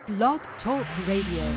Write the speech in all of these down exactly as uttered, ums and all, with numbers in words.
Blog Talk Radio.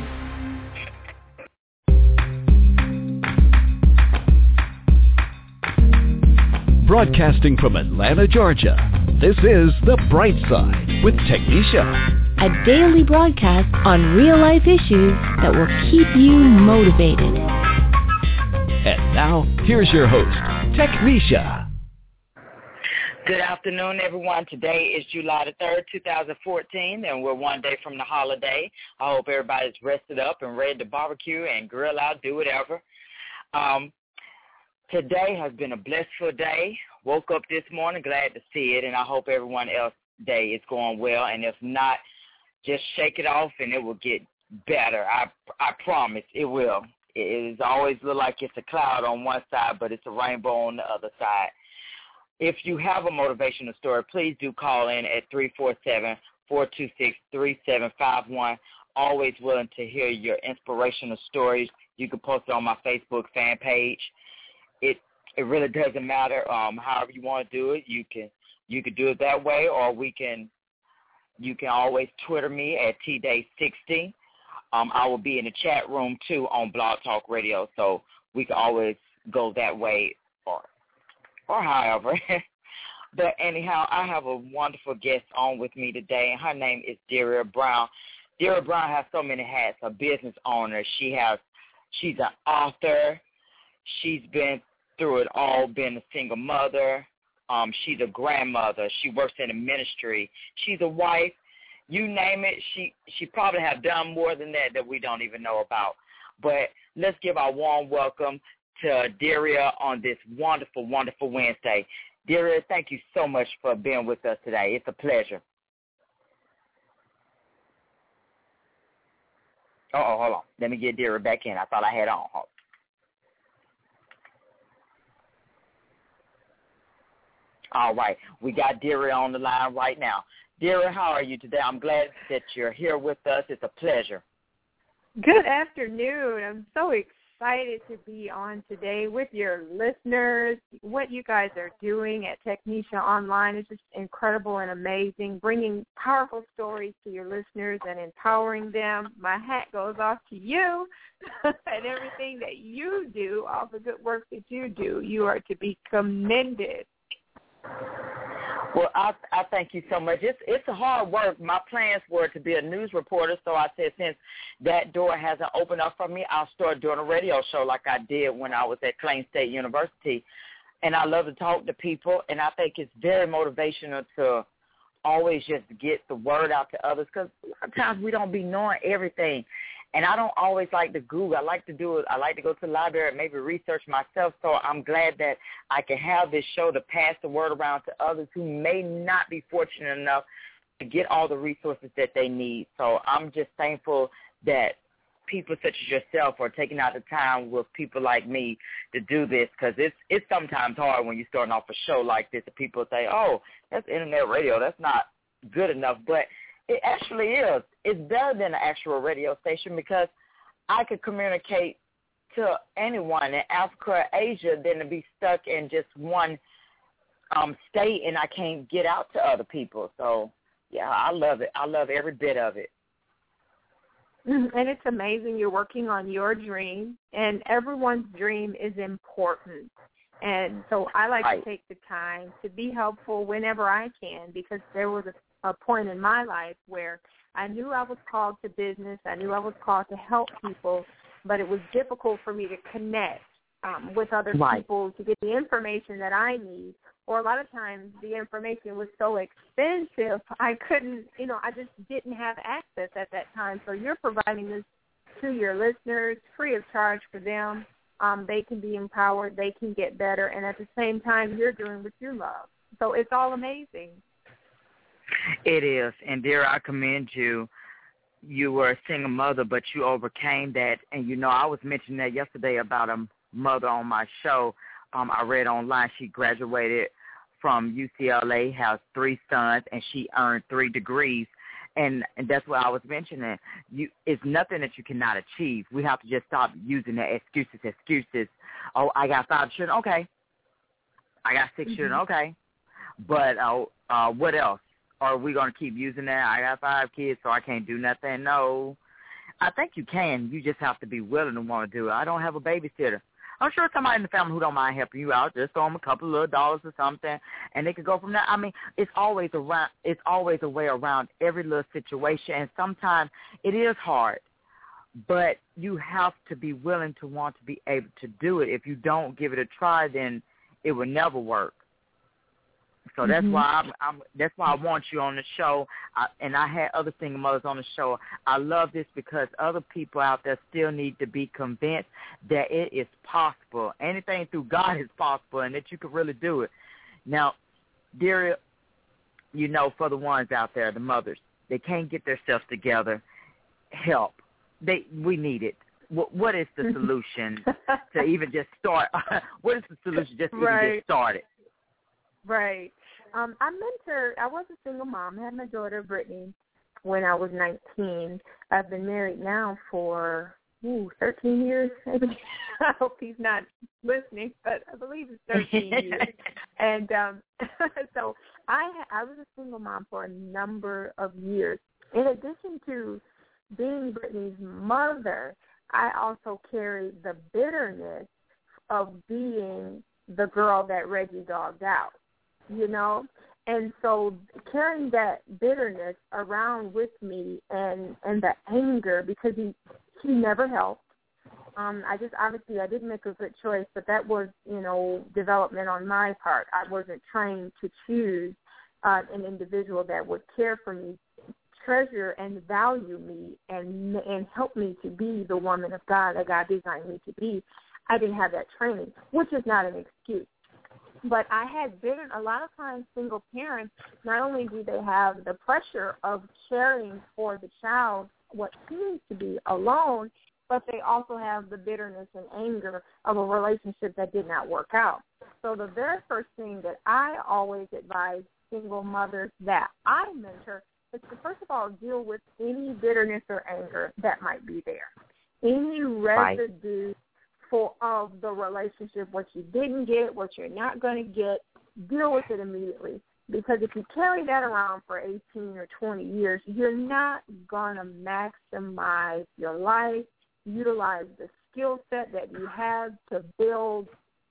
Broadcasting from Atlanta, Georgia, this is The Bright Side with Technisha. A daily broadcast on real-life issues that will keep you motivated. And now, here's your host, Technisha. Good afternoon, everyone. Today is July the third, two thousand fourteen, and we're one day from the holiday. I hope everybody's rested up and ready to barbecue and grill out, do whatever. Um, today has been a blissful day. Woke up this morning, glad to see it, and I hope everyone else's day is going well. And if not, just shake it off, and it will get better. I I promise it will. It is always look like it's a cloud on one side, but it's a rainbow on the other side. If you have a motivational story, please do call in at three four seven, four two six, three seven five one. Always willing to hear your inspirational stories. You can post it on my Facebook fan page. It it really doesn't matter. Um, however you want to do it, you can you can do it that way, or we can you can always Twitter me at T Day sixty. Um, I will be in the chat room too on Blog Talk Radio, so we can always go that way or. or however. But anyhow, I have a wonderful guest on with me today, and her name is Deria Brown. Deria Brown has so many hats. A business owner. She has, she's an author. She's been through it all, being a single mother. Um, she's a grandmother. She works in a ministry. She's a wife. You name it, she, she probably have done more than that that we don't even know about. But let's give our warm welcome to Deria on this wonderful, wonderful Wednesday. Deria, thank you so much for being with us today. It's a pleasure. Uh-oh, hold on. Let me get Deria back in. I thought I had on. Hold on. All right. We got Deria on the line right now. Deria, how are you today? I'm glad that you're here with us. It's a pleasure. Good afternoon. I'm so excited. Excited to be on today with your listeners. What you guys are doing at Technisha Online is just incredible and amazing, bringing powerful stories to your listeners and empowering them. My hat goes off to you and everything that you do, all the good work that you do. You are to be commended. Well, I, I thank you so much. It's it's a hard work. My plans were to be a news reporter, so I said since that door hasn't opened up for me, I'll start doing a radio show like I did when I was at Plain State University. And I love to talk to people, and I think it's very motivational to always just get the word out to others because a lot of times we don't be knowing everything. And I don't always like to Google. I like to do it. I like to go to the library and maybe research myself. So I'm glad that I can have this show to pass the word around to others who may not be fortunate enough to get all the resources that they need. So I'm just thankful that people such as yourself are taking out the time with people like me to do this because it's it's sometimes hard when you're starting off a show like this and people say, oh, that's internet radio. That's not good enough. But it actually is. It's better than an actual radio station because I could communicate to anyone in Africa or Asia than to be stuck in just one um, state and I can't get out to other people. So, yeah, I love it. I love every bit of it. And it's amazing you're working on your dream, and everyone's dream is important. And so I like right. to take the time to be helpful whenever I can because there was a a point in my life where I knew I was called to business. I knew I was called to help people, but it was difficult for me to connect um, with other right. people to get the information that I need. Or a lot of times the information was so expensive, I couldn't, you know, I just didn't have access at that time. So you're providing this to your listeners free of charge for them. Um, they can be empowered. They can get better. And at the same time, you're doing what you love. So it's all amazing. It is, and dear, I commend you. You were a single mother, but you overcame that. And, you know, I was mentioning that yesterday about a mother on my show. Um, I read online she graduated from U C L A, has three sons, and she earned three degrees. And, and that's what I was mentioning. You, it's nothing that you cannot achieve. We have to just stop using the excuses, excuses. Oh, I got five children. Okay. I got six mm-hmm. children. Okay. But uh, uh, what else? are we going to keep using that? I got five kids, so I can't do nothing. No. I think you can. You just have to be willing to want to do it. I don't have a babysitter. I'm sure somebody in the family who don't mind helping you out, just throw them a couple of little dollars or something, and they could go from there. I mean, it's always around. It's always a way around every little situation, and sometimes it is hard, but you have to be willing to want to be able to do it. If you don't give it a try, then it will never work. So that's mm-hmm. why I'm, I'm. That's why I want you on the show, I, and I had other single mothers on the show. I love this because other people out there still need to be convinced that it is possible. Anything through God is possible, and that you can really do it. Now, dear, you know, for the ones out there, the mothers, they can't get themselves together. Help. They we need it. What, what is the solution to even just start? What is the solution just to right. even get started? Right. Um, I mentored, I was a single mom. I had my daughter, Brittany, when I was nineteen. I've been married now for, ooh, thirteen years. Maybe. I hope he's not listening, but I believe it's thirteen years. And um, so I, I was a single mom for a number of years. In addition to being Brittany's mother, I also carried the bitterness of being the girl that Reggie dogged out. You know, and so carrying that bitterness around with me and, and the anger, because he he never helped. Um, I just obviously I didn't make a good choice, but that was, you know, development on my part. I wasn't trained to choose uh, an individual that would care for me, treasure and value me, and and help me to be the woman of God that God designed me to be. I didn't have that training, which is not an excuse. But I had been, a lot of times single parents, not only do they have the pressure of caring for the child, what seems to be alone, but they also have the bitterness and anger of a relationship that did not work out. So the very first thing that I always advise single mothers that I mentor is to, first of all, deal with any bitterness or anger that might be there. Any residue right. for of the relationship, what you didn't get, what you're not going to get, deal with it immediately. Because if you carry that around for eighteen or twenty years, you're not going to maximize your life, utilize the skill set that you have to build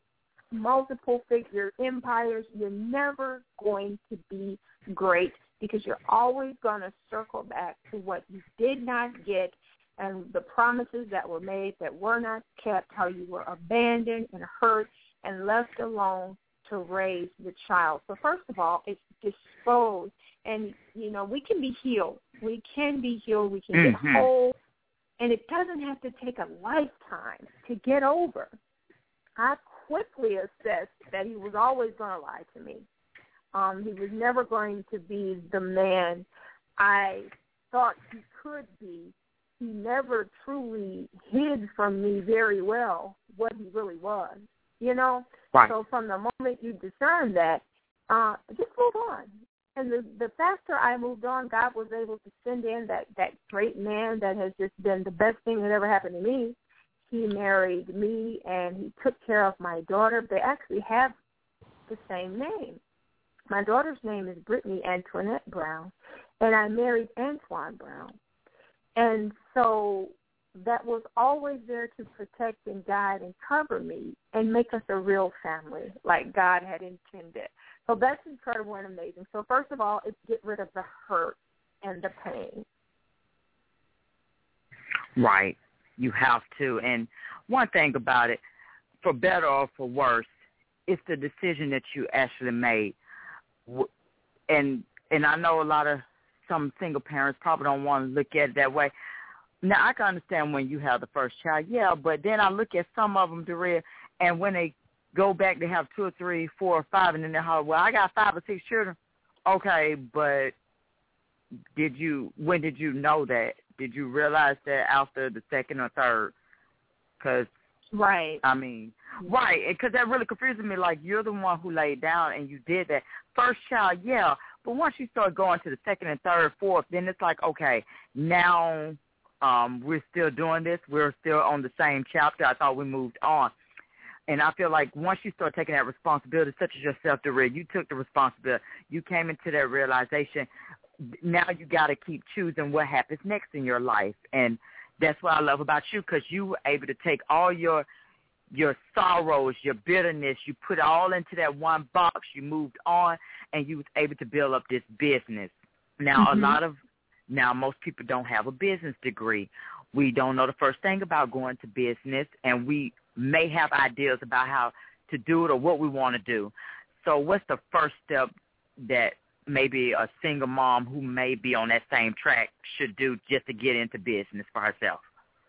multiple figure empires. You're never going to be great because you're always going to circle back to what you did not get and the promises that were made that were not kept, how you were abandoned and hurt and left alone to raise the child. So first of all, it's disposed. And, you know, we can be healed. We can be healed. We can mm-hmm. get whole. And it doesn't have to take a lifetime to get over. I quickly assessed that he was always going to lie to me. Um, he was never going to be the man I thought he could be. He never truly hid from me very well what he really was, you know? Right. So from the moment you discern that, uh, just move on. And the, the faster I moved on, God was able to send in that, that great man that has just been the best thing that ever happened to me. He married me, and he took care of my daughter. They actually have the same name. My daughter's name is Brittany Antoinette Brown, and I married Antoine Brown. And so that was always there to protect and guide and cover me and make us a real family like God had intended. So that's incredible and amazing. So first of all, it's get rid of the hurt and the pain. Right. You have to. And one thing about it, for better or for worse, it's the decision that you actually made. And and I know a lot of some single parents probably don't want to look at it that way. Now, I can understand when you have the first child, yeah, but then I look at some of them, Daria, and when they go back, they have two or three, four or five, and then they're like, well, I got five or six children. Okay, but did you, when did you know that? Did you realize that after the second or third? Because, right. I mean, right, because that really confuses me. Like, you're the one who laid down and you did that. First child, yeah, but once you start going to the second and third, fourth, then it's like, okay, now um, we're still doing this. We're still on the same chapter. I thought we moved on. And I feel like once you start taking that responsibility, such as yourself, Darrell, you took the responsibility. You came into that realization. Now you got to keep choosing what happens next in your life. And that's what I love about you, because you were able to take all your your sorrows, your bitterness, you put it all into that one box. You moved on, and you was able to build up this business. Now, mm-hmm. a lot of now most people don't have a business degree. We don't know the first thing about going to business, and we may have ideas about how to do it or what we want to do. So what's the first step that maybe a single mom who may be on that same track should do just to get into business for herself?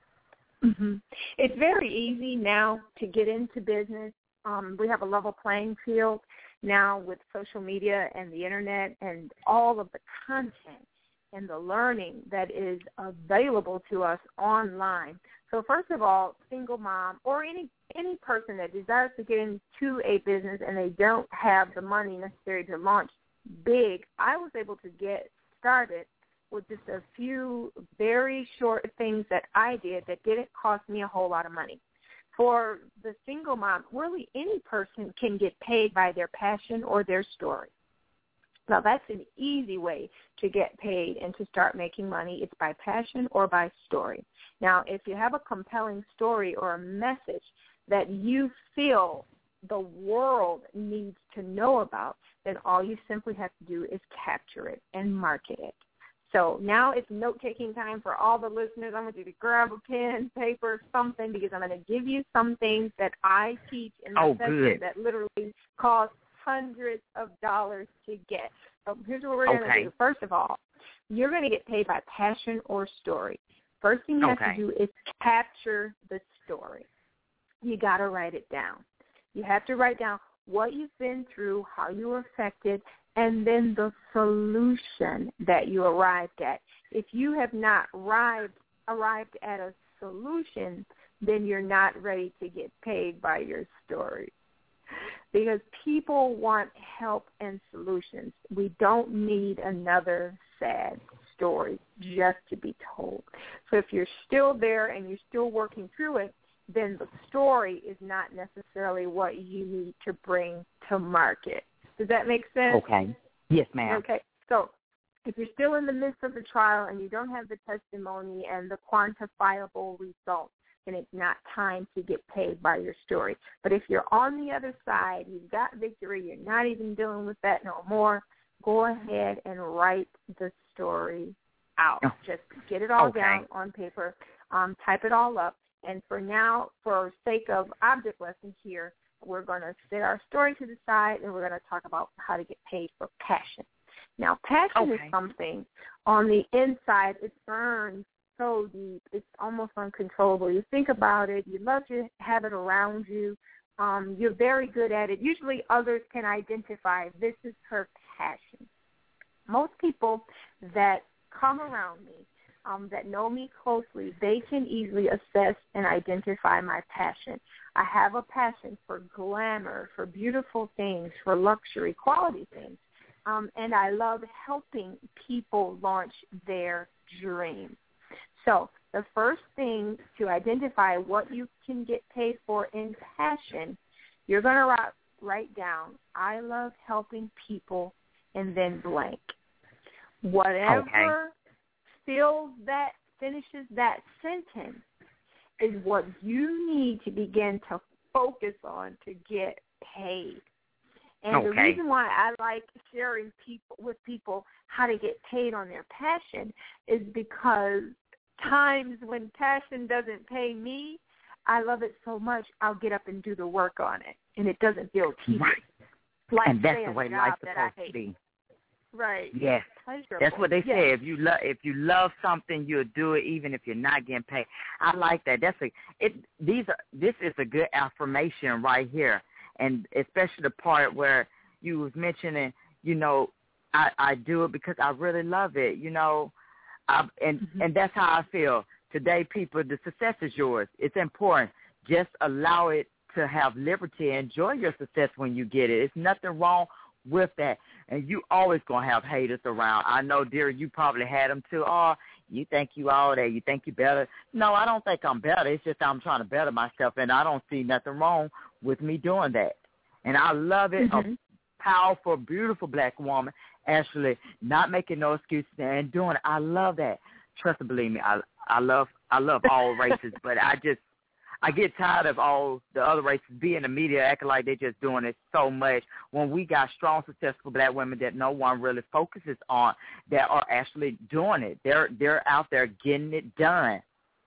Mm-hmm. It's very easy now to get into business. Um, we have a level playing field now with social media and the internet and all of the content and the learning that is available to us online. So first of all, single mom or any any person that desires to get into a business and they don't have the money necessary to launch big, I was able to get started with just a few very short things that I did that didn't cost me a whole lot of money. For the single mom, really any person can get paid by their passion or their story. Now, that's an easy way to get paid and to start making money. It's by passion or by story. Now, if you have a compelling story or a message that you feel the world needs to know about, then all you simply have to do is capture it and market it. So now it's note-taking time for all the listeners. I want you to grab a pen, paper, something, because I'm going to give you some things that I teach in the oh, session good. that literally cost hundreds of dollars to get. So here's what we're going to okay. do. First of all, you're going to get paid by passion or story. First thing you okay. have to do is capture the story. You got to write it down. You have to write down what you've been through, how you were affected, and then the solution that you arrived at. If you have not arrived, arrived at a solution, then you're not ready to get paid by your story. Because people want help and solutions. We don't need another sad story just to be told. So if you're still there and you're still working through it, then the story is not necessarily what you need to bring to market. Does that make sense? Okay. Yes, ma'am. Okay. So if you're still in the midst of the trial and you don't have the testimony and the quantifiable results, then it's not time to get paid by your story. But if you're on the other side, you've got victory, you're not even dealing with that no more, go ahead and write the story out. Oh. Just get it all okay. down on paper, um, type it all up. And for now, for sake of object lessons here, we're going to set our story to the side, and we're going to talk about how to get paid for passion. Now, passion okay. is something on the inside. It burns so deep. It's almost uncontrollable. You think about it. You love to have it around you. Um, you're very good at it. Usually others can identify this is her passion. Most people that come around me, Um, that know me closely, they can easily assess and identify my passion. I have a passion for glamour, for beautiful things, for luxury, quality things, um, and I love helping people launch their dreams. So the first thing to identify what you can get paid for in passion, you're going to write, write down, I love helping people, and then blank. Whatever okay. fills that, finishes that sentence is what you need to begin to focus on to get paid. And okay. the reason why I like sharing people with people how to get paid on their passion is because times when passion doesn't pay me, I love it so much I'll get up and do the work on it, and it doesn't feel tedious. Right. Like and that's the way life's supposed to be. Right. Yes. Pleasurable. That's what they yes. say. If you love, if you love something, you'll do it, even if you're not getting paid. I like that. That's a. It. These are. This is a good affirmation right here, and especially the part where you was mentioning. You know, I, I do it because I really love it. You know, I, and mm-hmm. and that's how I feel today. People, the success is yours. It's important. Just allow it to have liberty. Enjoy your success when you get it. It's nothing wrong with that. And you always going to have haters around. I know, dear, you probably had them too. Oh, you think you all that. You think you better. No, I don't think I'm better. It's just I'm trying to better myself, and I don't see nothing wrong with me doing that. And I love it. Mm-hmm. A powerful, beautiful black woman actually not making no excuses and doing it. I love that. Trust and believe me, I I love I love all races, but I just I get tired of all the other races being in the media acting like they're just doing it so much when we got strong, successful black women that no one really focuses on that are actually doing it. They're they're out there getting it done.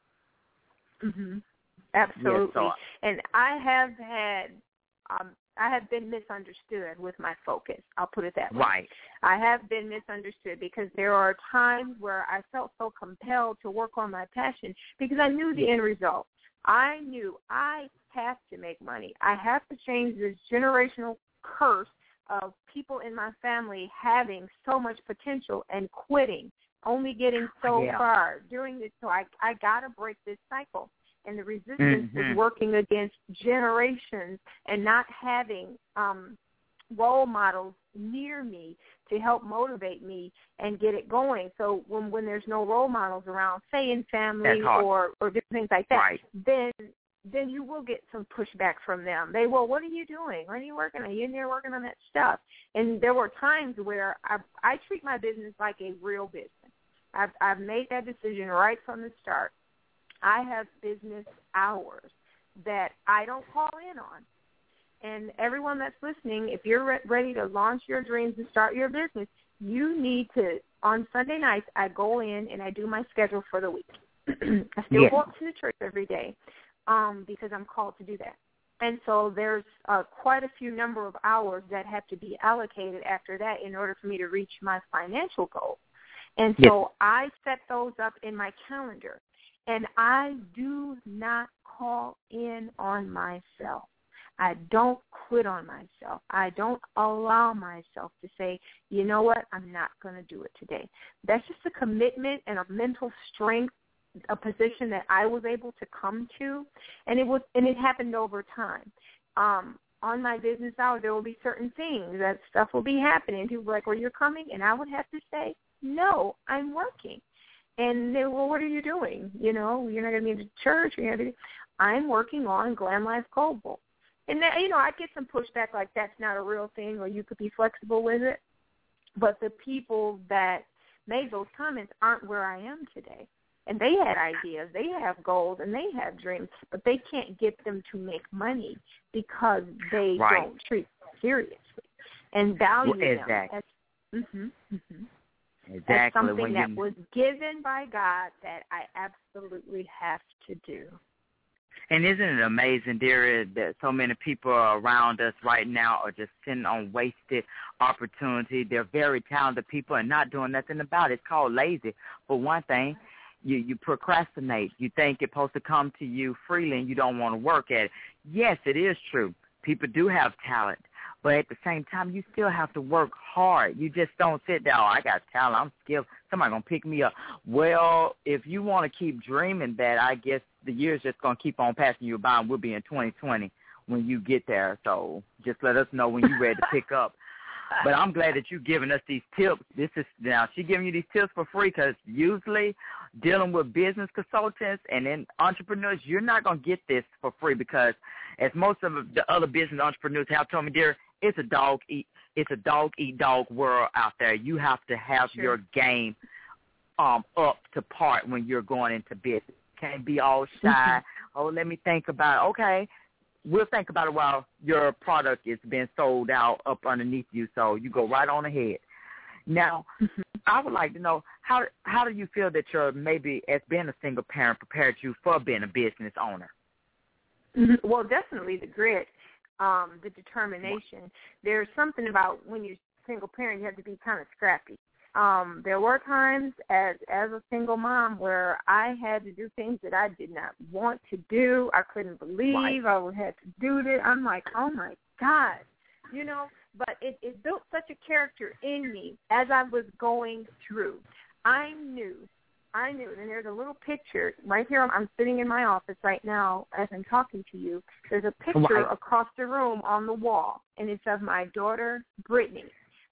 Mm-hmm. Absolutely. Yeah, so, and I have had, um, I have been misunderstood with my focus. I'll put it that way. Right. I have been misunderstood because there are times where I felt so compelled to work on my passion because I knew the end result. I knew I have to make money. I have to change this generational curse of people in my family having so much potential and quitting, only getting so yeah. far, doing this. So I, I got to break this cycle. And the resistance mm-hmm. is working against generations and not having um, role models near me to help motivate me and get it going. So when when there's no role models around, say in family or, or different things like that, right. then then you will get some pushback from them. They will, what are you doing? When are you working? Are you in there working on that stuff? And there were times where I, I treat my business like a real business. I've, I've made that decision right from the start. I have business hours that I don't call in on. And everyone that's listening, if you're re- ready to launch your dreams and start your business, you need to, on Sunday nights, I go in and I do my schedule for the week. I still yes. go up to the church every day um, because I'm called to do that. And so there's uh, quite a few number of hours that have to be allocated after that in order for me to reach my financial goal. And so yes. I set those up in my calendar. And I do not call in on myself. I don't quit on myself. I don't allow myself to say, you know what, I'm not going to do it today. That's just a commitment and a mental strength, a position that I was able to come to, and it was, and it happened over time. Um, on my business hour, there will be certain things that stuff will be happening. People were like, well, you're coming, and I would have to say, no, I'm working. And they, well, what are you doing? You know, you're not going to be in church. You're gonna be, I'm working on Glam Life Global. And, that, you know, I get some pushback like that's not a real thing or you could be flexible with it. But the people that made those comments aren't where I am today. And they had ideas. They have goals and they have dreams, but they can't get them to make money because they right. don't treat them seriously and value well, exactly. them. As, mm-hmm, mm-hmm. Exactly. That's something when that you, was given by God that I absolutely have to do. And isn't it amazing, dear, that so many people around us right now are just sitting on wasted opportunity. They're very talented people and not doing nothing about it. It's called lazy. For one thing, you, you procrastinate. You think it's supposed to come to you freely and you don't want to work at it. Yes, it is true. People do have talent. But at the same time, you still have to work hard. You just don't sit there, oh, I got talent, I'm skilled, somebody going to pick me up. Well, if you want to keep dreaming that, I guess the year's just going to keep on passing you by, and we'll be in twenty twenty when you get there. So just let us know when you're ready to pick up. But I'm glad that you're giving us these tips. This is now she's giving you these tips for free because usually dealing with business consultants and then entrepreneurs, you're not going to get this for free because as most of the other business entrepreneurs have told me, dear, it's a dog eat it's a dog eat dog world out there. You have to have sure. your game um up to part when you're going into business. Can't be all shy. Mm-hmm. Oh, let me think about it. Okay. We'll think about it while your product is being sold out up underneath you, so you go right on ahead. Now, mm-hmm. I would like to know, how how do you feel that your, maybe as being a single parent, prepared you for being a business owner? Mm-hmm. Well, definitely the grit, um, the determination. There's something about when you're a single parent, you have to be kind of scrappy. Um, there were times as as a single mom where I had to do things that I did not want to do. I couldn't believe right. I had to do this. I'm like, oh, my God, you know. But it, it built such a character in me as I was going through. I knew, I knew, and there's a little picture right here. I'm, I'm sitting in my office right now as I'm talking to you. There's a picture right. across the room on the wall, and it's of my daughter, Brittany.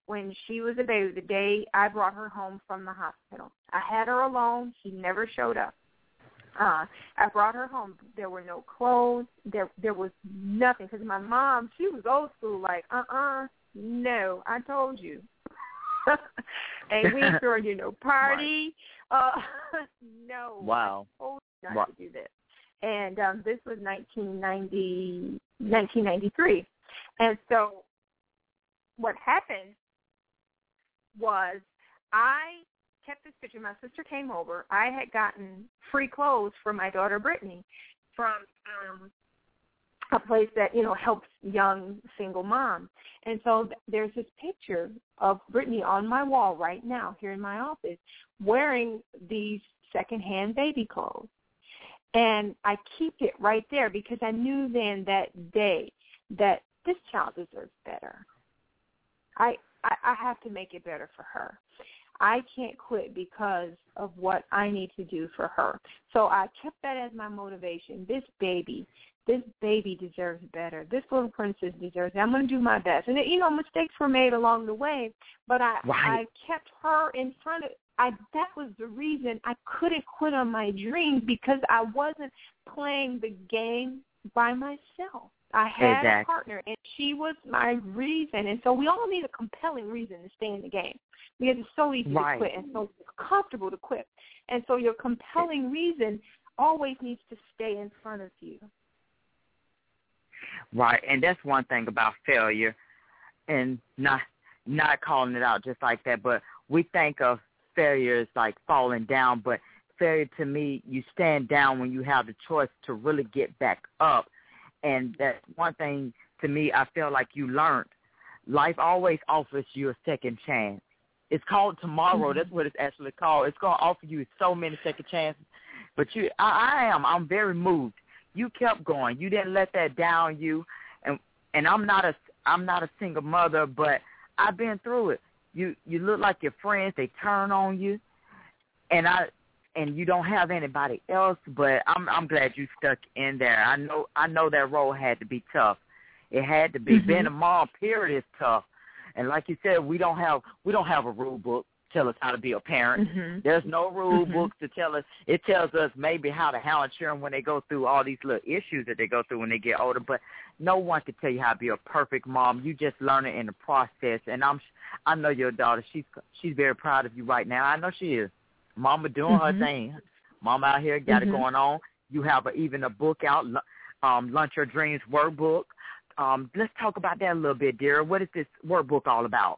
when she was a baby, the day I brought her home from the hospital. I had her alone. She never showed up. Uh, I brought her home. There were no clothes. There there was nothing. Because my mom, she was old school, like, uh-uh, no, I told you. And we ain't throwing you no party. Right. Uh, no. Wow. I told you not wow. to do this. And um, this was nineteen ninety, nineteen ninety-three. And so what happened was I kept this picture. My sister came over. I had gotten free clothes for my daughter Brittany from um, a place that, you know, helps young single moms. And so th- there's this picture of Brittany on my wall right now here in my office wearing these secondhand baby clothes. And I keep it right there because I knew then that day that this child deserves better. I, I I have to make it better for her. I can't quit because of what I need to do for her. So I kept that as my motivation. This baby, this baby deserves better. This little princess deserves it. I'm going to do my best. And, you know, mistakes were made along the way, but I, right. I kept her in front of I. That was the reason I couldn't quit on my dreams because I wasn't playing the game by myself. I had exactly. a partner, and she was my reason. And so we all need a compelling reason to stay in the game because it's so easy right. to quit and so comfortable to quit. And so your compelling reason always needs to stay in front of you. Right, and that's one thing about failure, and not not calling it out just like that, but we think of failure as like falling down, but failure to me, you stand down when you have the choice to really get back up. And that's one thing to me I feel like you learned. Life always offers you a second chance. It's called tomorrow. Mm-hmm. That's what it's actually called. It's going to offer you so many second chances. But you, I, I am. I'm very moved. You kept going. You didn't let that down you. And and I'm not a I'm not a single mother, but I've been through it. You you look like your friends. They turn on you, and I. And you don't have anybody else, but I'm I'm glad you stuck in there. I know I know that role had to be tough. It had to be. Mm-hmm. Being a mom, period, is tough. And like you said, we don't have we don't have a rule book to tell us how to be a parent. Mm-hmm. There's no rule mm-hmm. books to tell us. It tells us maybe how to handle children when they go through all these little issues that they go through when they get older. But no one can tell you how to be a perfect mom. You just learn it in the process. And I'm I know your daughter. She's she's very proud of you right now. I know she is. Mama doing mm-hmm. her thing. Mama out here got mm-hmm. it going on. You have a, even a book out, um, Lunch Your Dreams workbook. Um, let's talk about that a little bit, dear. What is this workbook all about?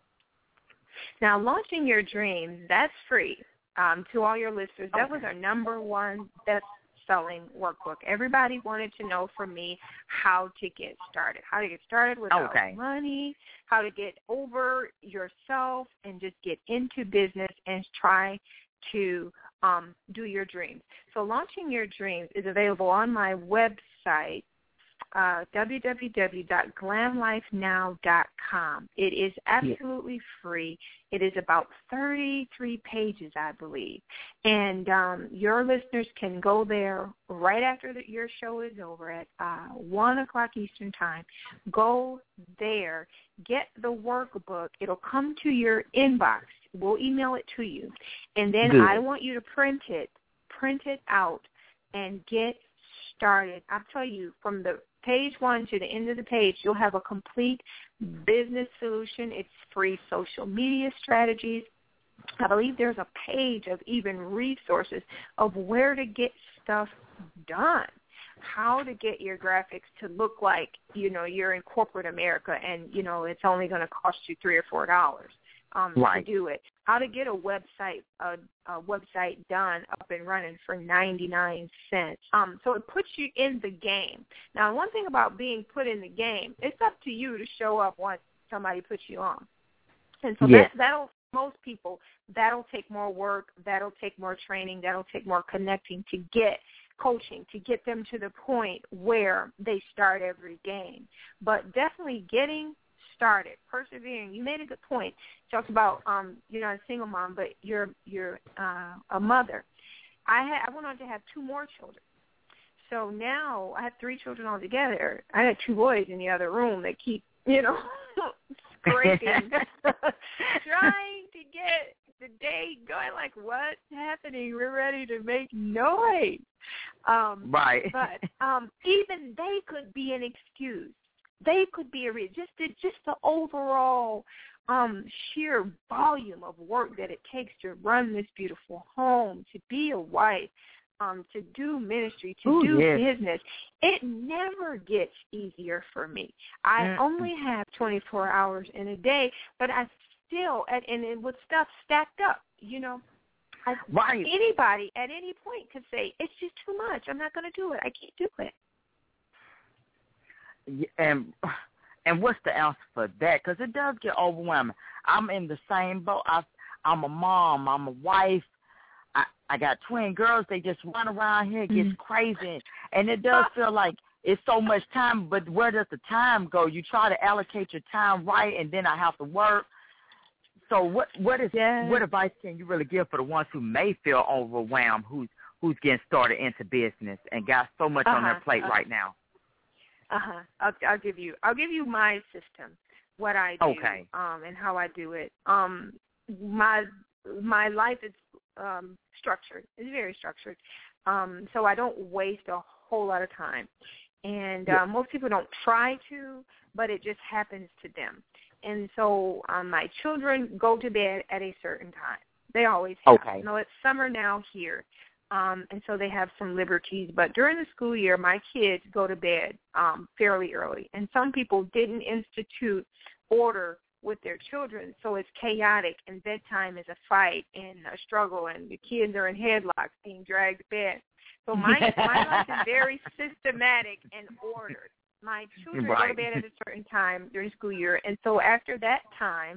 Now, Launching Your Dreams, that's free um, to all your listeners. That was our number one best-selling workbook. Everybody wanted to know from me how to get started, how to get started without okay. money, how to get over yourself and just get into business and try to um, do your dreams. So Launching Your Dreams is available on my website, uh, w w w dot glam life now dot com. It is absolutely free. It is about thirty-three pages, I believe. And um, your listeners can go there right after the, your show is over at uh, one o'clock Eastern Time. Go there, get the workbook. It'll come to your inbox. We'll email it to you. And then Good. I want you to print it, print it out, and get started. I'll tell you, from the page one to the end of the page, you'll have a complete business solution. It's free social media strategies. I believe there's a page of even resources of where to get stuff done, how to get your graphics to look like, you know, you're in corporate America and, you know, it's only going to cost you three or four dollars. Um, right. to do it, how to get a website a, a website done up and running for ninety-nine cents. Um, so it puts you in the game. Now, one thing about being put in the game, it's up to you to show up once somebody puts you on. And so yes. that, that'll, most people, that'll take more work, that'll take more training, that'll take more connecting to get coaching, to get them to the point where they start every game. But definitely getting started, persevering. You made a good point. You talked about um, you're not a single mom, but you're you're uh, a mother. I had I went on to have two more children. So now I have three children altogether. I had two boys in the other room that keep, you know, scraping, trying to get the day going. Like, what's happening? We're ready to make noise. Um, right. But um, even they could be an excuse. They could be a reason. Just the, just the overall um, sheer volume of work that it takes to run this beautiful home, to be a wife, um, to do ministry, to Ooh, do yes. business. It never gets easier for me. I Mm. only have twenty-four hours in a day, but I still, and, and with stuff stacked up, you know, I, right. anybody at any point could say, it's just too much. I'm not going to do it. I can't do it. And and what's the answer for that? Because it does get overwhelming. I'm in the same boat. I, I'm a mom. I'm a wife. I, I got twin girls. They just run around here. It gets mm. crazy. And it does feel like it's so much time, but where does the time go? You try to allocate your time right, and then I have to work. So what what is yes. what advice can you really give for the ones who may feel overwhelmed, who's who's getting started into business and got so much uh-huh. on their plate uh-huh. right now? Uh-huh. I'll, I'll give you I'll give you my system, what I do, okay. um, and how I do it. Um, my my life is um, structured. It's very structured, um, so I don't waste a whole lot of time. And yeah. uh, most people don't try to, but it just happens to them. And so um, my children go to bed at a certain time. They always have. Okay. You know, it's summer now here, um, and so they have some liberties. But during the school year, my kids go to bed um, fairly early. And some people didn't institute order with their children, so it's chaotic, and bedtime is a fight and a struggle, and the kids are in headlocks being dragged to bed. So my, my life is very systematic and ordered. My children right. go to bed at a certain time during school year, and so after that time,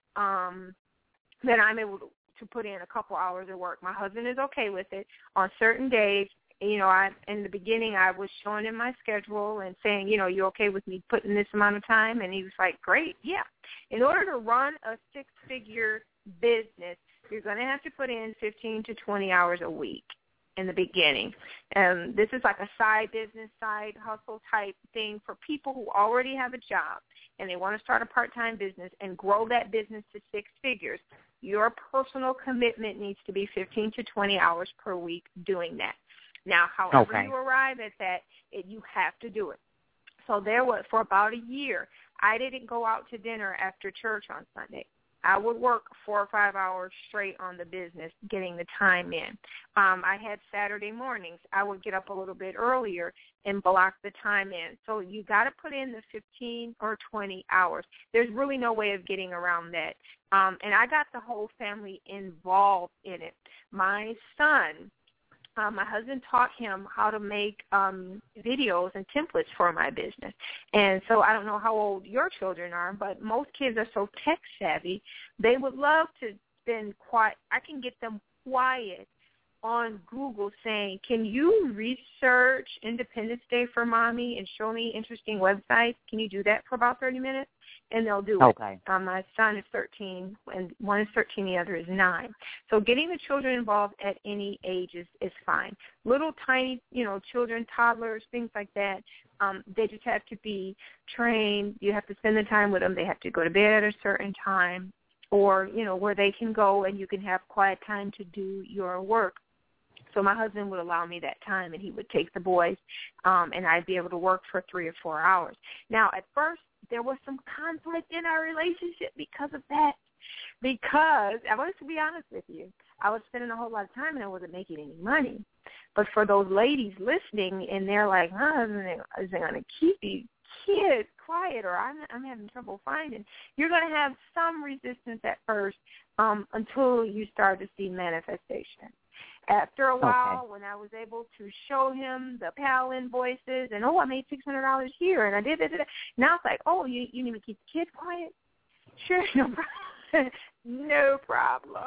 um, then I'm able to, to put in a couple hours of work. My husband is okay with it. On certain days, you know, I in the beginning I was showing him my schedule and saying, you know, you okay with me putting this amount of time? And he was like, great, yeah. In order to run a six-figure business, you're going to have to put in fifteen to twenty hours a week in the beginning. And this is like a side business, side hustle type thing for people who already have a job and they want to start a part-time business and grow that business to six figures. Your personal commitment needs to be fifteen to twenty hours per week doing that. Now, however okay. you arrive at that, it, you have to do it. So there was, for about a year, I didn't go out to dinner after church on Sunday. I would work four or five hours straight on the business, getting the time in. Um, I had Saturday mornings. I would get up a little bit earlier and block the time in. So you got to put in the fifteen or twenty hours. There's really no way of getting around that. Um, and I got the whole family involved in it. My son, Uh, my husband taught him how to make um, videos and templates for my business. And so I don't know how old your children are, but most kids are so tech savvy, they would love to spend quiet. I can get them quiet on Google saying, can you research Independence Day for Mommy and show me interesting websites? Can you do that for about thirty minutes? And they'll do okay. it. Um, my son is thirteen, and one is thirteen, the other is nine. So getting the children involved at any age is, is fine. Little tiny, you know, children, toddlers, things like that, um, they just have to be trained. You have to spend the time with them. They have to go to bed at a certain time, or, you know, where they can go and you can have quiet time to do your work. So my husband would allow me that time, and he would take the boys, um, and I'd be able to work for three or four hours. Now, at first, there was some conflict in our relationship because of that. Because, I want to be honest with you, I was spending a whole lot of time and I wasn't making any money. But for those ladies listening, and they're like, huh, is it going to keep these kids quiet, or I'm, I'm having trouble finding, you're going to have some resistance at first um, until you start to see manifestation. After a while, okay. when I was able to show him the PAL invoices and, oh, I made six hundred dollars here and I did it. Now it's like, oh, you, you need to keep the kids quiet? Sure, no problem. no problem.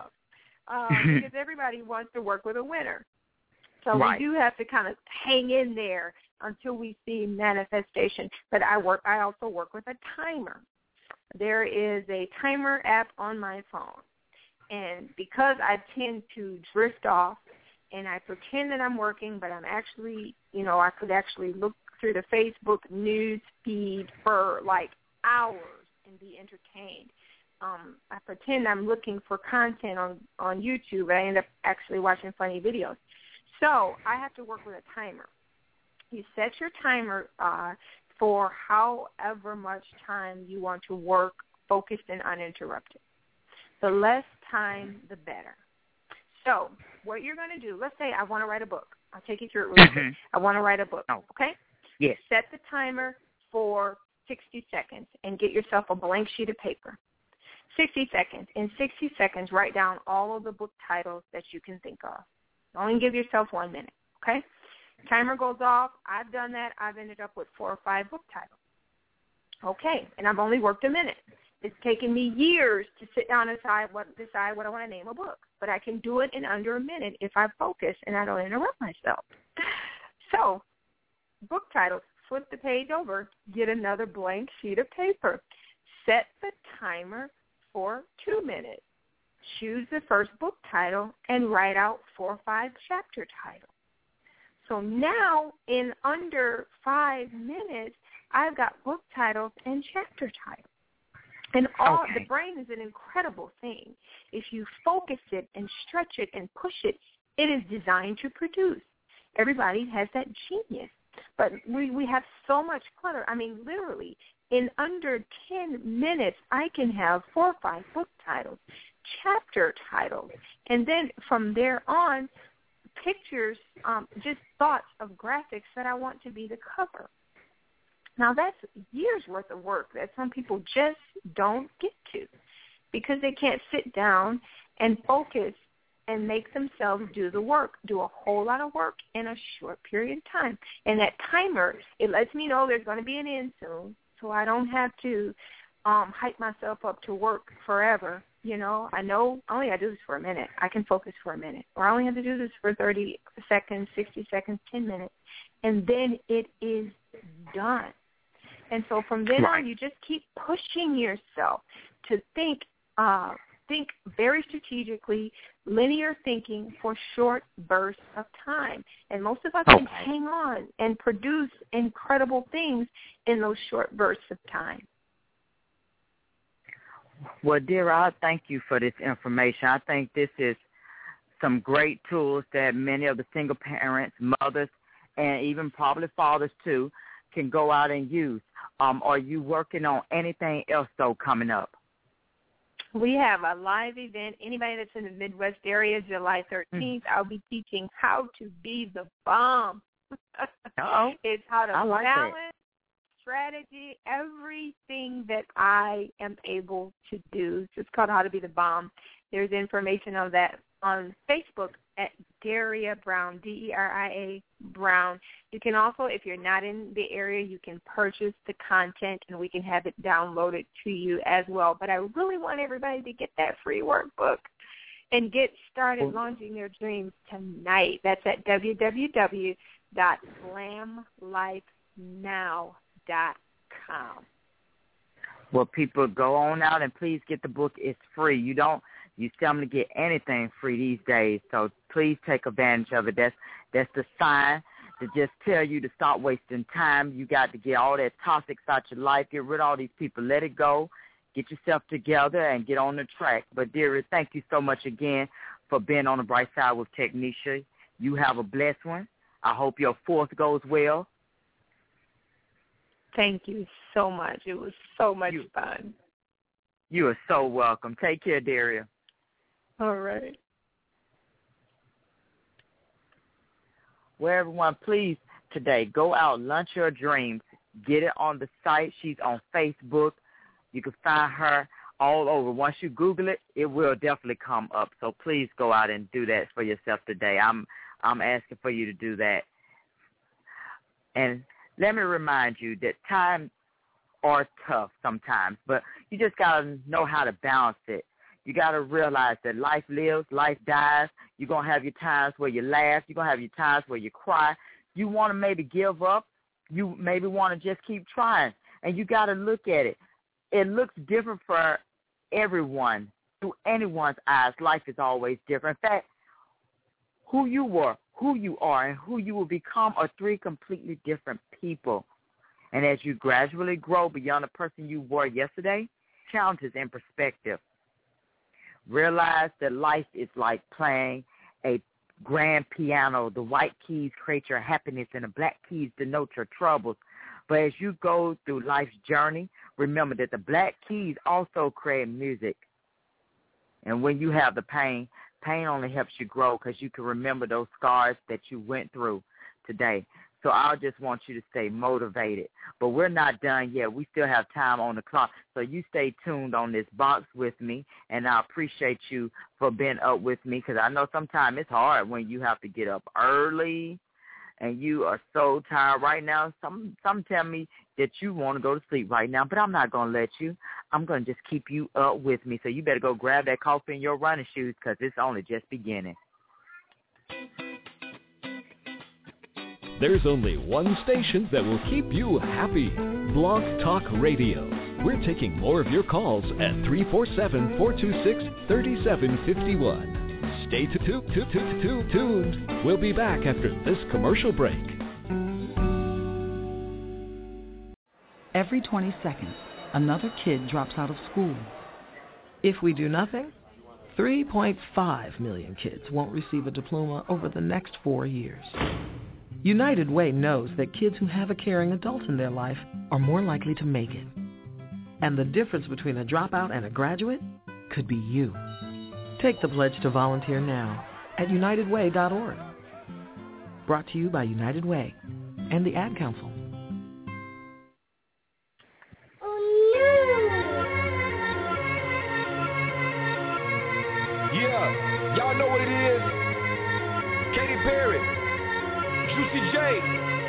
Um, because everybody wants to work with a winner. So right. we do have to kind of hang in there until we see manifestation. But I work. I also work with a timer. There is a timer app on my phone. And because I tend to drift off and I pretend that I'm working, but I'm actually, you know, I could actually look through the Facebook news feed for like hours and be entertained. Um, I pretend I'm looking for content on, on YouTube, but I end up actually watching funny videos. So I have to work with a timer. You set your timer uh, for however much time you want to work focused and uninterrupted. The less time, the better. So what you're going to do, let's say I want to write a book. I'll take you through it real quick. Mm-hmm. I want to write a book, okay? Yes. Set the timer for sixty seconds and get yourself a blank sheet of paper. sixty seconds. In sixty seconds, write down all of the book titles that you can think of. Only give yourself one minute, okay? Timer goes off. I've done that. I've ended up with four or five book titles. Okay, and I've only worked a minute. It's taken me years to sit down and decide what, decide what I want to name a book, but I can do it in under a minute if I focus and I don't interrupt myself. So, book titles, flip the page over, get another blank sheet of paper. Set the timer for two minutes. Choose the first book title and write out four or five chapter titles. So now, in under five minutes, I've got book titles and chapter titles. And all okay. The brain is an incredible thing. If you focus it and stretch it and push it, it is designed to produce. Everybody has that genius. But we, we have so much clutter. I mean, literally, in under ten minutes, I can have four or five book titles, chapter titles, and then from there on, pictures, um, just thoughts of graphics that I want to be the cover. Now, that's years' worth of work that some people just don't get to because they can't sit down and focus and make themselves do the work, do a whole lot of work in a short period of time. And that timer, it lets me know there's going to be an end soon, so I don't have to um, hype myself up to work forever. You know, I know I only got to do this for a minute. I can focus for a minute. Or I only have to do this for thirty seconds, sixty seconds, ten minutes. And then it is done. And so from then right. on, you just keep pushing yourself to think uh, think very strategically, linear thinking for short bursts of time. And most of us okay. can hang on and produce incredible things in those short bursts of time. Well, dear, I thank you for this information. I think this is some great tools that many of the single parents, mothers, and even probably fathers, too, can go out and use. Um, are you working on anything else, though, coming up? We have a live event. Anybody that's in the Midwest area, July thirteenth, mm. I'll be teaching how to be the bomb. Uh-oh. It's how to I like balance, that. strategy, everything that I am able to do. So it's called How to Be the Bomb. There's information on that on Facebook at Daria Brown, D E R I A Brown. You can also, if you're not in the area, you can purchase the content and we can have it downloaded to you as well. But I really want everybody to get that free workbook and get started launching their dreams tonight. That's at w w w dot glam life now dot com. Well, people, go on out and please get the book. It's free. You don't You seldom get anything free these days, so please take advantage of it. That's that's the sign to just tell you to stop wasting time. You got to get all that toxics out your life. Get rid of all these people. Let it go. Get yourself together and get on the track. But, dearest, thank you so much again for being on the bright side with Technisha. You have a blessed one. I hope your fourth goes well. Thank you so much. It was so much you, fun. You are so welcome. Take care, Daria. All right. Well, everyone, please, today, go out, launch your dreams. Get it on the site. She's on Facebook. You can find her all over. Once you Google it, it will definitely come up. So please go out and do that for yourself today. I'm I'm asking for you to do that. And let me remind you that times are tough sometimes, but you just got to know how to balance it. You got to realize that life lives, life dies. You're going to have your times where you laugh. You're going to have your times where you cry. You want to maybe give up. You maybe want to just keep trying. And you got to look at it. It looks different for everyone. Through anyone's eyes, life is always different. In fact, who you were, who you are, and who you will become are three completely different people. And as you gradually grow beyond the person you were yesterday, challenges in perspective. Realize that life is like playing a grand piano. The white keys create your happiness and the black keys denote your troubles. But as you go through life's journey, remember that the black keys also create music. And when you have the pain, pain only helps you grow because you can remember those scars that you went through today. So I just want you to stay motivated. But we're not done yet. We still have time on the clock. So you stay tuned on this box with me, and I appreciate you for being up with me because I know sometimes it's hard when you have to get up early and you are so tired right now. Some some tell me that you want to go to sleep right now, but I'm not going to let you. I'm going to just keep you up with me. So you better go grab that coffee and your running shoes because it's only just beginning. There's only one station that will keep you happy. Blog Talk Radio. We're taking more of your calls at three four seven, four two six, three seven five one. Stay t- t- t- t- t- tuned. We'll be back after this commercial break. Every twenty seconds, another kid drops out of school. If we do nothing, three point five million kids won't receive a diploma over the next four years. United Way knows that kids who have a caring adult in their life are more likely to make it. And the difference between a dropout and a graduate could be you. Take the pledge to volunteer now at united way dot org. Brought to you by United Way and the Ad Council. Yeah, y'all know what it is. Katy Perry. Juicy J.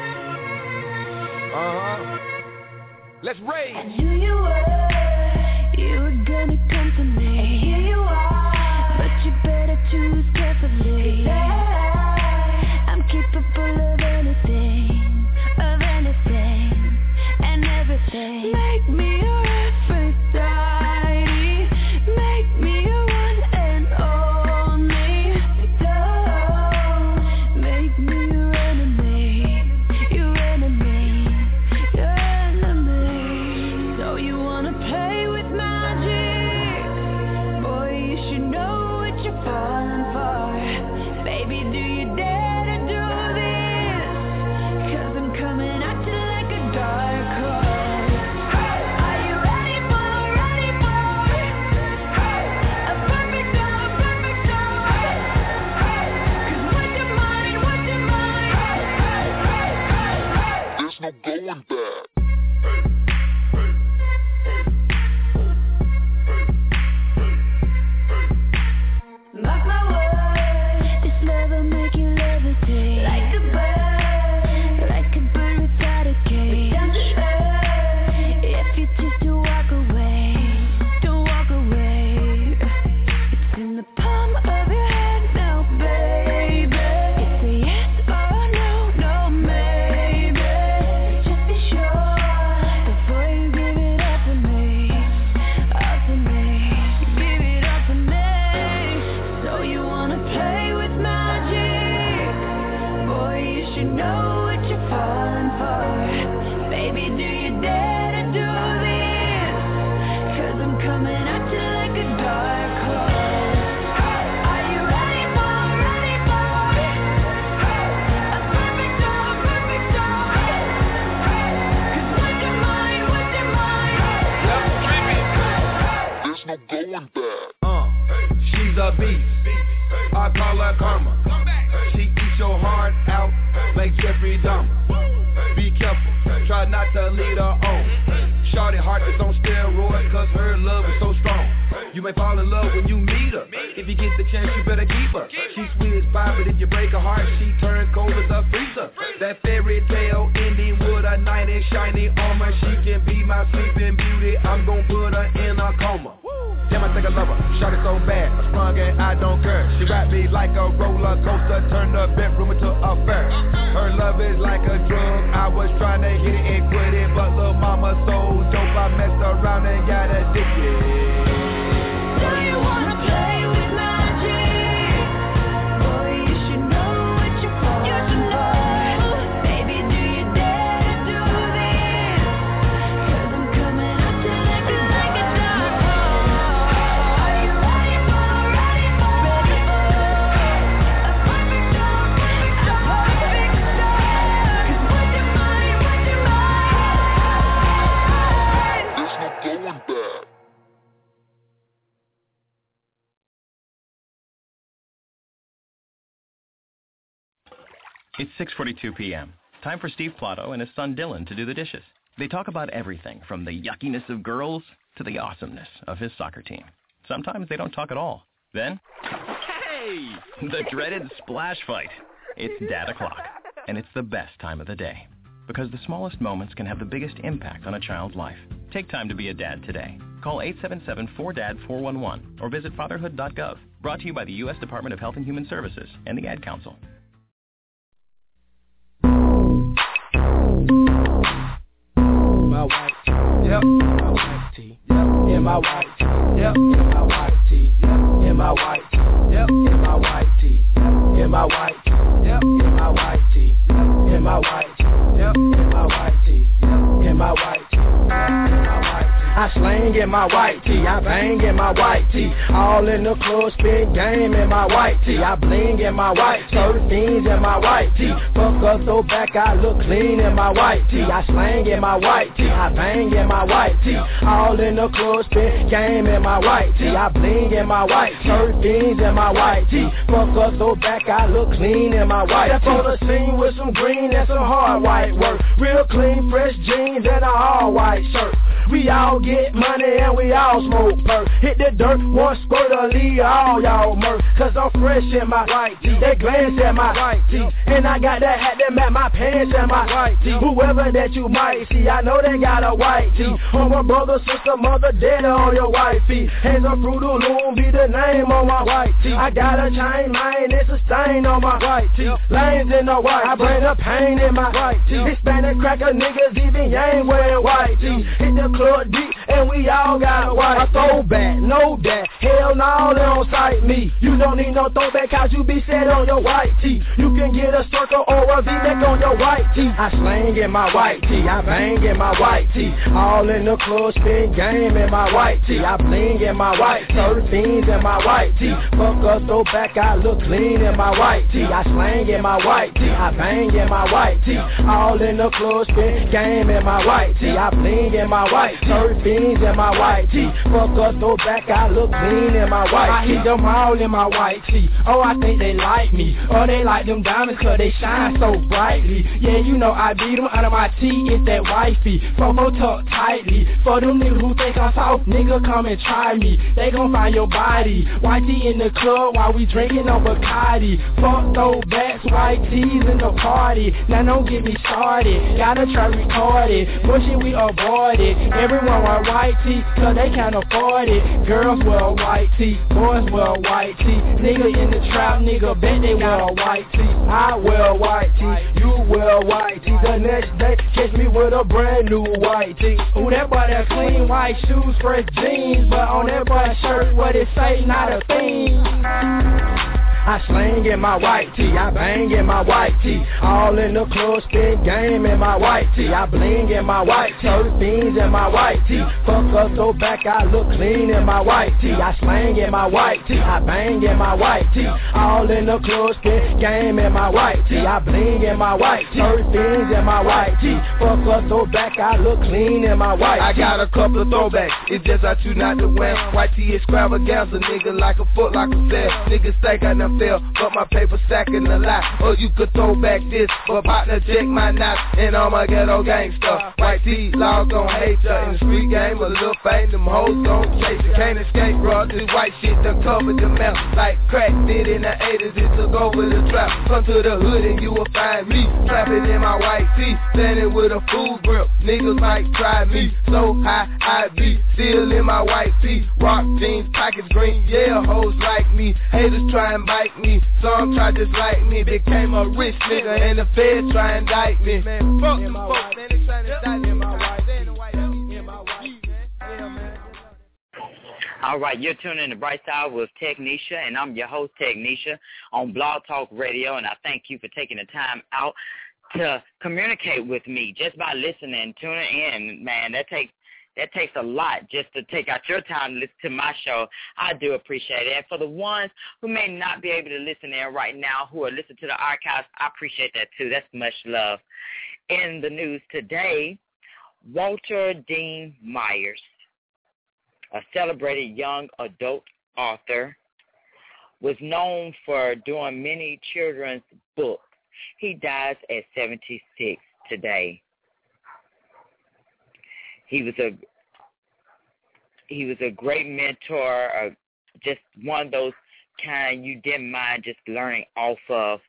Uh-huh. Let's rage. I knew you were, you were gonna come to me. And here you are, but you better choose carefully. 'Cause I, I'm capable of anything, of anything, and everything. Make me your Aphrodite, make me your one and only. Don't make me your going back. Mark my words, this love will make you levitate. Like a bird, like a bird without a cage. Down to earth, if you choose to walk away, don't walk away. It's in the palm of your hand now, baby. It's a yes or no, no maybe. Just be sure before you give it up to me, up to me. Give it up to me. So you wanna play with magic? Boy, you should know what you're falling for. Baby, do you dare to do this? 'Cause I'm coming at you like a dark horse. Are you ready for, ready for a perfect storm, perfect storm? 'Cause what's your mind, what's your mind? There's no going back. Uh, she's a beast. I call her karma. She eats your heart out like Jeffrey Dahmer. Be careful, try not to lead her on. Shorty heart is on steroids, cause her love is so strong. You may fall in love when you meet her. If you get the chance, you better keep her. She's sweet as pie, but if you break her heart, she turns cold as a freezer. That fairy tale ending with a knight in shiny armor. She can be my sleeping beauty. I'm gon' put her in a coma. Damn, I think I love her. Shorty so bad, I sprung and I don't care. She wrapped me like a roller coaster, turned the bedroom into a fair. Her love is like a drug. I was trying to hit it and quit it, but little mama so dope, I messed around and got addicted. Do you wanna play with magic? Boy, you should know what you're falling for. Baby, do you dare to do this? 'Cause I'm coming at you like a, like a dark It's six forty-two p.m. Time for Steve Plato and his son Dylan to do the dishes. They talk about everything from the yuckiness of girls to the awesomeness of his soccer team. Sometimes they don't talk at all. Then, hey, the dreaded splash fight. It's Dad o'clock, and it's the best time of the day because the smallest moments can have the biggest impact on a child's life. Take time to be a dad today. Call eight seven seven, four D A D, four one one or visit fatherhood dot gov. Brought to you by the U S Department of Health and Human Services and the Ad Council. My white tee, yep, my white tee, yep, in my white tee, yep, in my white tee, yep, in my white tee, yep, in my white tee, yep, in my white tee, yep, in my white tee, yep, in my white tee, yep, in my white tee, yep, in my white tee, yep, in my white tee. I slang in my white tee, I bang in my white tee, all in the club, spin game in my white tee, I bling in my white tee, thirty fiends in my white tee, fuck up, throw back, I look clean in my white tee, I slang in my white tee, I bang in my white tee, all in the club, spin game in my white tee, I bling in my white tee, thirty fiends in my white tee, fuck up, throw back, I look clean in my white tee, step on the scene with some green and some hard white work, real clean, fresh jeans and a all white shirt. We all get money and we all smoke perk. Hit the dirt, one squirt or leave all y'all murk. Cause I'm fresh in my white tee. They glance at my white tee. And I got that hat that match my pants and my white tee. Whoever that you might see, I know they got a white tee. On my brother, sister, mother, daddy on your white feet. Hands of Fruit of Loom be the name on my white tee. I got a chain, mine, it's a stain on my white tee. Lanes in the white, I bring the pain in my white tee. Hispanic cracker niggas even ain't wearing white tee. Hit the club deep and we all got a white. I throwback, no that, hell no, they don't sight me. You don't need no throwback cause you be set on your white tee. You can get a circle or a V-neck on your white tee. I slang in my white tee, I bang in my white tee, all in the club, spin game in my white tee. I bling in my white tee, thirty fiends in my white tee, fuck up, throw back, I look clean in my white tee. I slang in my white tee, I bang in my white tee, all in the club, spin game in my white tee. I bling in my white tee, thirty fiends in my white tee, fuck up, throw back, I look clean in my white tee. I hit them all in my white tee, oh I think they like me, or they like them diamonds cause they shine so brightly. Yeah, you know I beat them under my tee, it's that wifey, Fofo tucked tightly. For them niggas who think I'm soft, nigga come and try me, they gon' find your body. White tee in the club while we drinking on Bacardi. Fuck throwbacks, white tees in the party. Now don't get me started, gotta try record it, bullshit we avoid it. Everyone wear white tee, cause they can't afford it. Girls wear white tee, boys wear white tee. Nigga in the trap, nigga bet they wear white tee. I wear white tee, you wear white tee. The next day, catch me with a brand new white tee. Ooh, that boy that clean white shoes, fresh jeans, but on that boy shirt, what it say, not a thing. I slang in my white tee, I bang in my white tee, all in the club, spin game in my white tee. I bling in my white tee, thirty fiends in my white tee, fuck up, throw back, I look clean in my white tee. I slang in my white tee, I bang in my white tee, all in the club, spin game in my white tee. I bling in my white tee, thirty fiends in my white tee, fuck up, throw back, I look clean in my white tee. I got a couple of throwbacks, it's just I choose not to wear. White tee extravaganza, nigga like a foot like a sale. Niggas think I done fell, but my paper stacking a lot. Or you could throw back this, but partner check my knots, and all my ghetto gangsta. White tee, laws gon' hate ya. In the street game, a little fame, them hoes gon' chase ya. Can't escape, bro, this white shit done covered the mouth. Like crack did in the eighties, it took over the trap. Come to the hood and you will find me trapping in my white tee, standing with a full grip. Niggas might try me, so high I be, still in my white tee. Rock jeans, pockets green, yeah, hoes like me. Haters try and bite me, some try just like me. Became a rich nigga and the feds try and indict me. Man, fuck them folks, man, they try to indict me. In my white tee, in my white tee, yeah, man. All right, you're tuning in to Bright Side with Technisha, and I'm your host, Technisha, on Blog Talk Radio, and I thank you for taking the time out to communicate with me just by listening, tuning in. Man, that takes that takes a lot just to take out your time to listen to my show. I do appreciate it. And for the ones who may not be able to listen in right now, who are listening to the archives, I appreciate that too. That's much love. In the news today, Walter Dean Myers, a celebrated young adult author, was known for doing many children's books He dies at seventy-six today. He was a he was a great mentor, uh, just one of those kind you didn't mind just learning off of.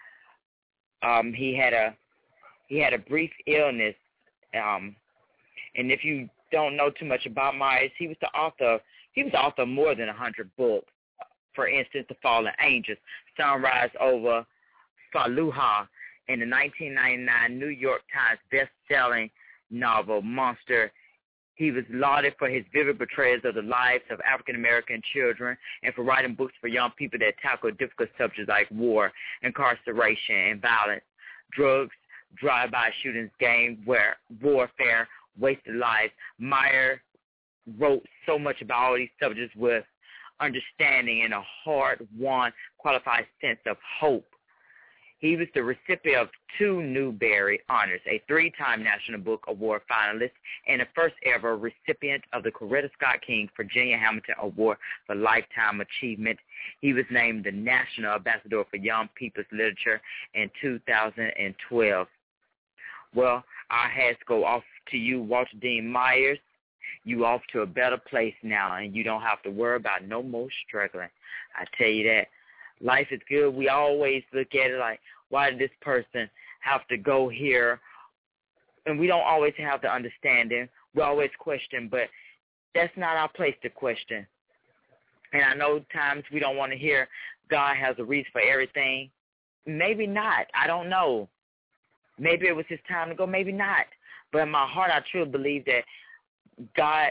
Um, he had a he had a brief illness, um, and if you don't know too much about Myers, he was the author. He was the author of more than a hundred books. For instance, The Fallen Angels, Sunrise Over Fallujah, and the nineteen ninety-nine New York Times best-selling novel Monster. He was lauded for his vivid portrayals of the lives of African-American children and for writing books for young people that tackle difficult subjects like war, incarceration, and violence, drugs, drive-by shootings, gang where warfare, wasted lives. Meyer wrote so much about all these subjects with understanding and a hard-won, qualified sense of hope. He was the recipient of two Newbery Honors, a three-time National Book Award finalist, and the first-ever recipient of the Coretta Scott King Virginia Hamilton Award for Lifetime Achievement. He was named the National Ambassador for Young People's Literature in two thousand twelve. Well, our hats go off to you, Walter Dean Myers. You off to a better place now, and you don't have to worry about no more struggling. I tell you that. Life is good. We always look at it like, why did this person have to go here? And we don't always have the understanding. We always question, but that's not our place to question. And I know times we don't want to hear God has a reason for everything. Maybe not. I don't know. Maybe it was his time to go. Maybe not. But in my heart, I truly believe that God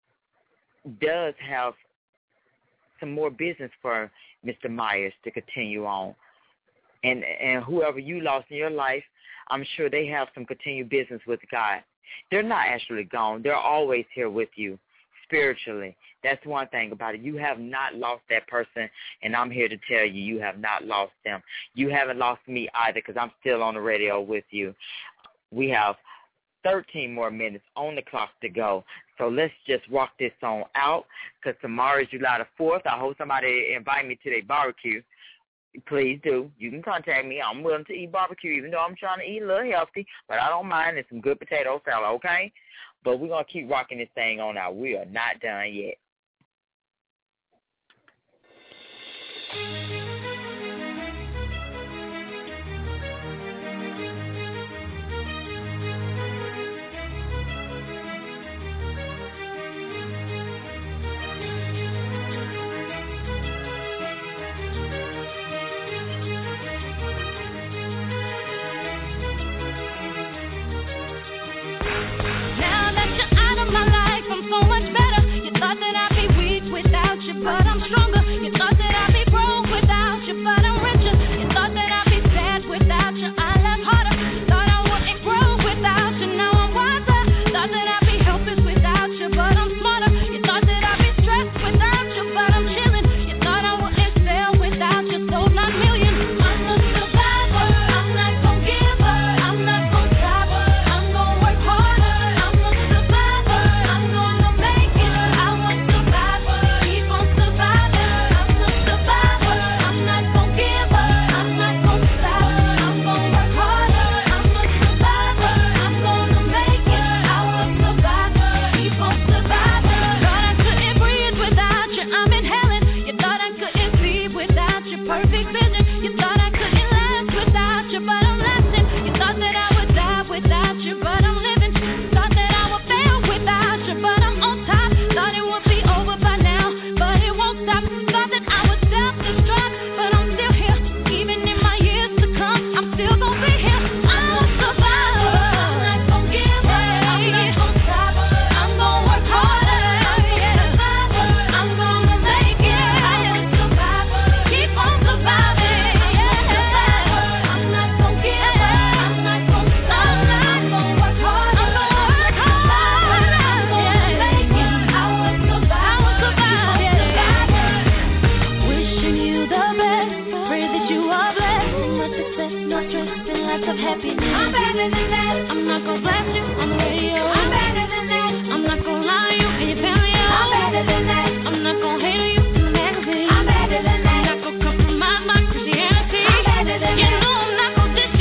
does have some more business for Mister Myers to continue on. And and whoever you lost in your life, I'm sure they have some continued business with God. They're not actually gone. They're always here with you spiritually. That's one thing about it. You have not lost that person, and I'm here to tell you, you have not lost them. You haven't lost me either because I'm still on the radio with you. We have thirteen more minutes on the clock to go. So let's just rock this song out because tomorrow is July the fourth. I hope somebody invite me to their barbecue. Please do. You can contact me. I'm willing to eat barbecue even though I'm trying to eat a little healthy, but I don't mind. It's some good potato salad, okay? But we're going to keep rocking this thing on out. We are not done yet. But I'm stronger. You thought that I'd be broke without you, but I'm richer. You thought that I'd be sad without you, I laugh harder. Thought I wouldn't grow without you, now I'm wiser. Thought that I'd be helpless without you, but I'm smarter. You thought that I'd be stressed without you, but I'm chilling. You thought I wouldn't fail without you, sold nine million. I'm a survivor. I'm not gonna give up. I'm not gonna stop. I'm gonna work harder. I'm a survivor. I'm gonna make it. I was survivor. Keep on surviving. I'm a survivor. I'm not gonna give up. I'm not gonna stop. I'm gonna work harder. I'm a survivor. I'm gonna make it. I was survivor. Keep on surviving. Thought I couldn't breathe without you. I'm inhaling. You thought I couldn't see without your perfect vision. You thought I couldn't last without you, but I'm lasting. You thought that I would die without you, but I'm living. Thought that I would fail without you, but I'm on top. Thought it would be over by now, but it won't stop. Thought that I would self-destruct, but I'm still here. Even in my years to come, I'm still gonna be here. I'm a survivor. I'm not gonna give up. I'm not gonna stop. I'm gonna work harder. I'm gonna make it. I'm a survivor. Keep on surviving. I'm not gonna give up. I'm not gonna stop. I'm gonna work harder. I'm gonna work hard. I'm gonna make it. I will survive. I will survive. Wishing you the best. Pray that you are blessed. Much success, no stress, and lots of happiness. I'm better than that. I'm not gonna blast you on the radio. I'm better than that. I'm not gonna lie to you and your family. I'm better than that. I'm not gonna hate on you in the magazine. I'm better than that. I'm not gonna compromise my Christianity. I'm better than that. You know I'm not gonna diss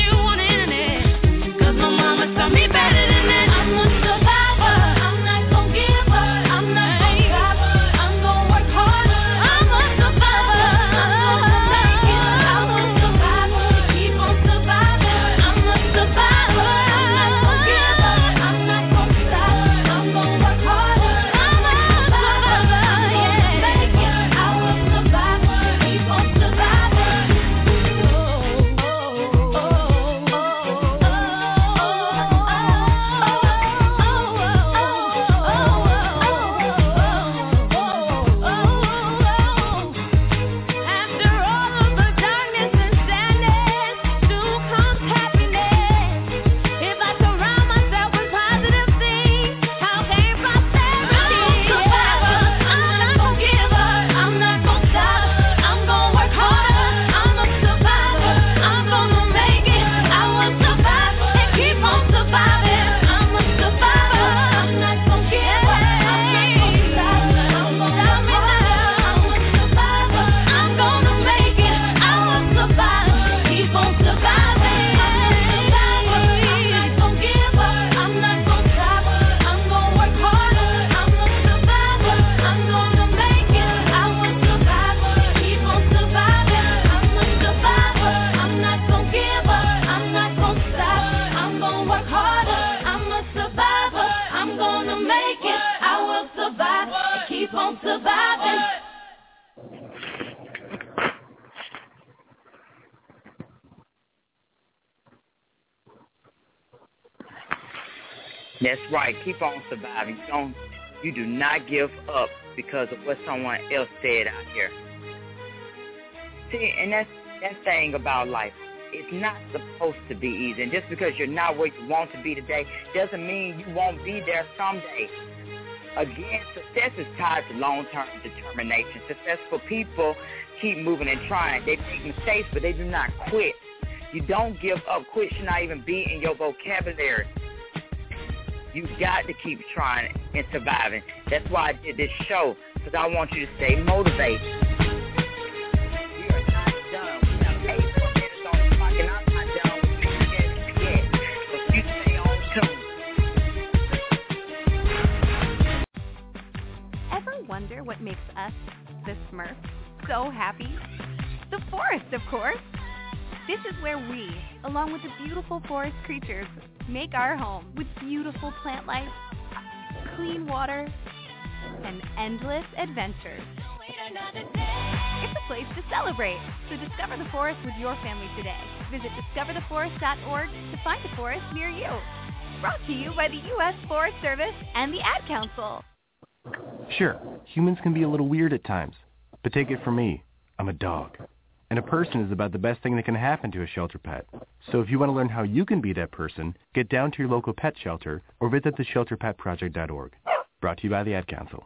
That's right. Keep on surviving. You don't, you do not give up because of what someone else said out here. See, and that's that thing about life. It's not supposed to be easy. And just because you're not where you want to be today doesn't mean you won't be there someday. Again, success is tied to long-term determination. Successful people keep moving and trying. They make mistakes, but they do not quit. You don't give up. Quit should not even be in your vocabulary. You got to keep trying and surviving. That's why I did this show, because I want you to stay motivated. We are not done. We have eight more minutes on the clock, and I'm not done with you yet. So you stay on tune. Ever wonder what makes us, the Smurfs, so happy? The forest, of course. This is where we, along with the beautiful forest creatures, make our home with beautiful plant life, clean water, and endless adventures. It's a place to celebrate, so discover the forest with your family today. Visit discover the forest dot org to find a forest near you. Brought to you by the U S Forest Service and the Ad Council. Sure, humans can be a little weird at times, but take it from me, I'm a dog. And a person is about the best thing that can happen to a shelter pet. So if you want to learn how you can be that person, get down to your local pet shelter or visit the shelter pet project dot org. Brought to you by the Ad Council.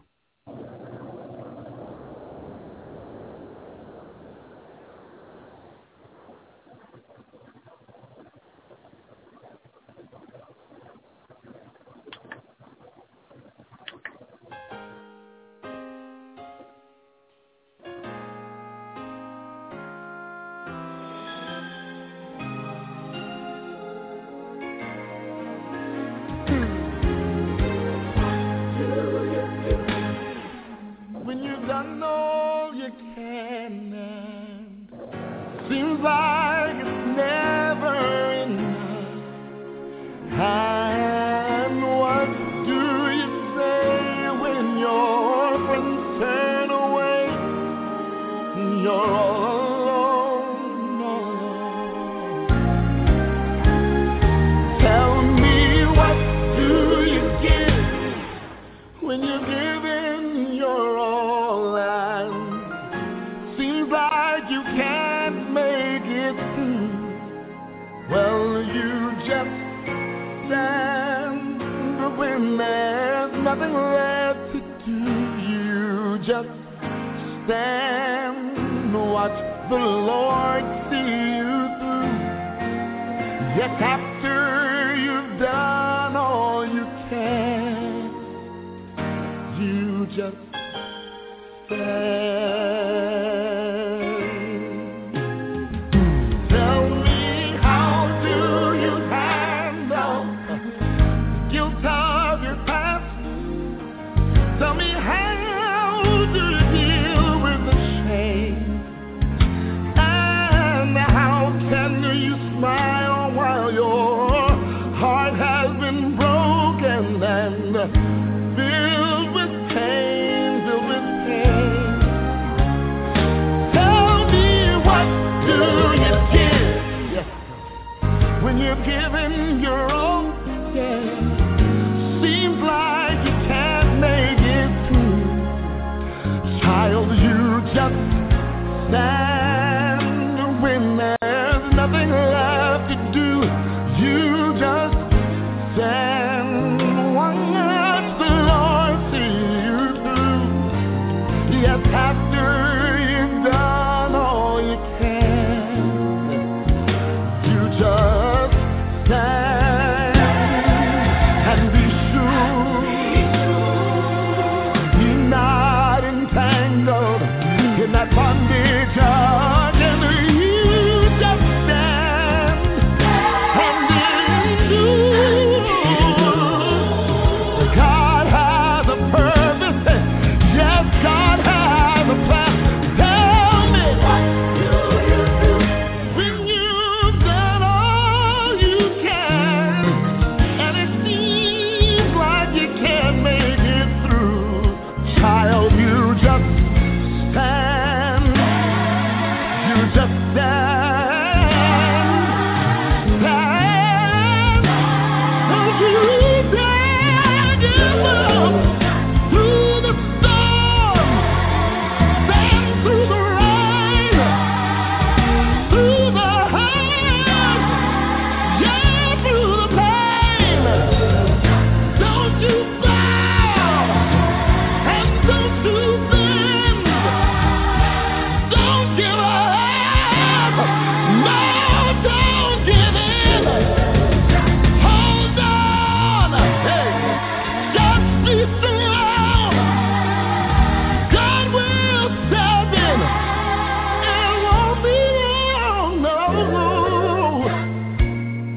In that bondage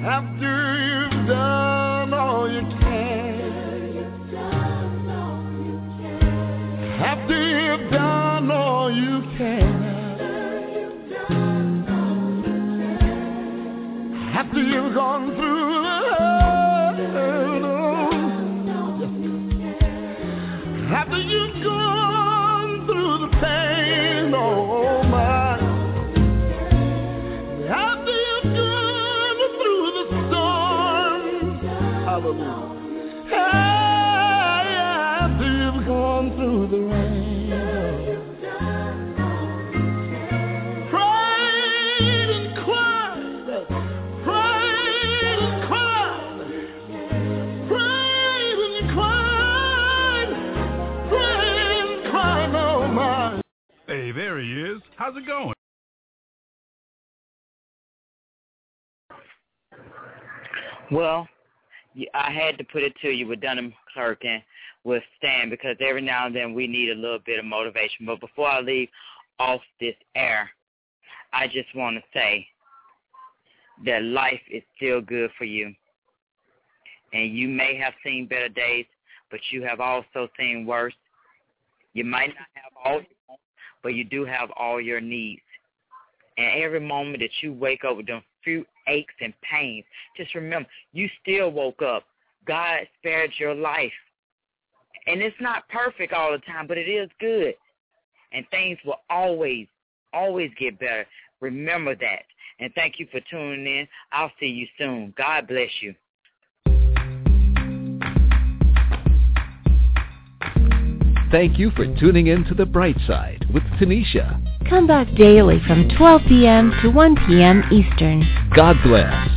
After you've done all you can. After you've done all you can. After you've gone through the hurdle. After you've gone through the pain, oh my. After you've gone through the storm, hallelujah. After you've gone through the rain. Prayed and cried, prayed and cried, prayed and cried, prayed and cried, oh my. Hey, there he is. How's it going? Well, I had to put it to you with Dunham Clerk and with Stan, because every now and then we need a little bit of motivation. But before I leave off this air, I just want to say that life is still good for you. And you may have seen better days, but you have also seen worse. You might not have all you want, but you do have all your needs. And every moment that you wake up with them few aches and pains, just remember, you still woke up. God spared your life. And it's not perfect all the time, but it is good. And things will always, always get better. Remember that. And thank you for tuning in. I'll see you soon. God bless you. Thank you for tuning in to The Bright Side with Tanisha. Come back daily from twelve p.m. to one p.m. Eastern. God bless.